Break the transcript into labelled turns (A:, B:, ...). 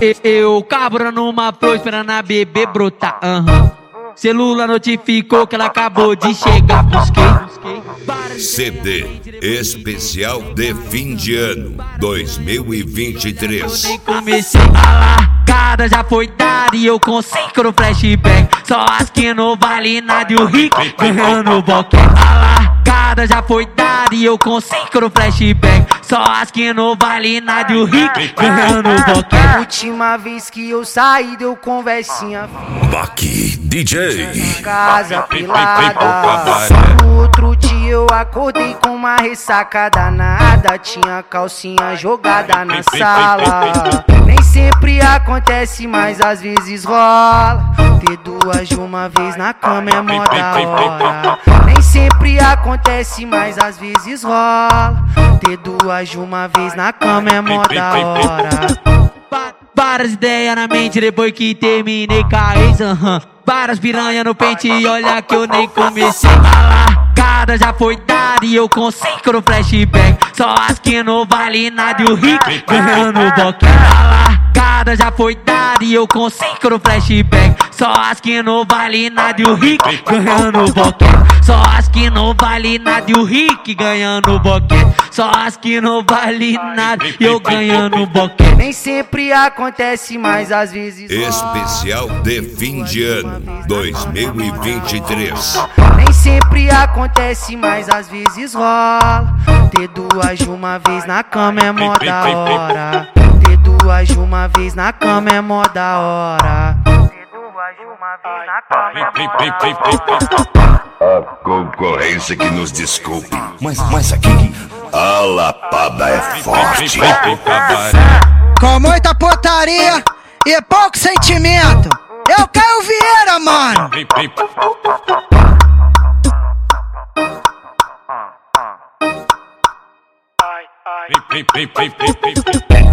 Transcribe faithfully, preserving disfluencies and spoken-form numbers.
A: Eu cabrando uma flor esperando a bebê brotar. Uhum. Celular notificou que ela acabou de chegar. Busquei
B: C D especial de fim de ano dois mil e vinte e três.
A: nem comecei a largada, já foi dada e eu consigo no flashback. Só as que não vale nada e o rico ganhando o boquete. A largada já foi dada e eu consigo no flashback. Só as que não vale nada e o rico ganhando o boquete.
C: Última vez que eu saí deu conversinha
B: Baqui D J.
C: casa pelada. No outro dia eu acordei com uma ressaca danada. Tinha calcinha jogada na sala. Nem sempre acontece, mas às vezes rola. Ter duas de uma vez na cama é mó da hora. Nem sempre acontece, mas às vezes rola. Ter duas de uma vez na cama é mó da hora.
A: Várias ideias na mente depois que terminei com a ex, uhum. Várias piranha no pente e olha que eu nem comecei. A largada já foi dada e eu consigo no flashback. Só as que não vale nada e o rico ganhando o boquete. A largada já foi dada e eu consigo no flashback. Só as que não vale nada e o rico ganhando o boquete. Só as que não vale nada e o rico ganhando o boquete. Só as que não vale nada e eu ganhando o boquete.
C: Nem sempre acontece, mas às vezes
B: Especial de fim de ano dois mil e vinte e três.
C: Nem sempre acontece, mas às vezes rola. Ter duas de uma vez na cama é mó da hora. Ter duas de uma vez na cama é mó da hora. Ter duas de uma vez na cama é mó da hora.
B: A concorrência que nos desculpe, mas, mas aqui a lapada é forte.
D: Com muita putaria e pouco sentimento. Eu quero Vieira, mano.
B: Vem, vem, vem, vem, vem, vem.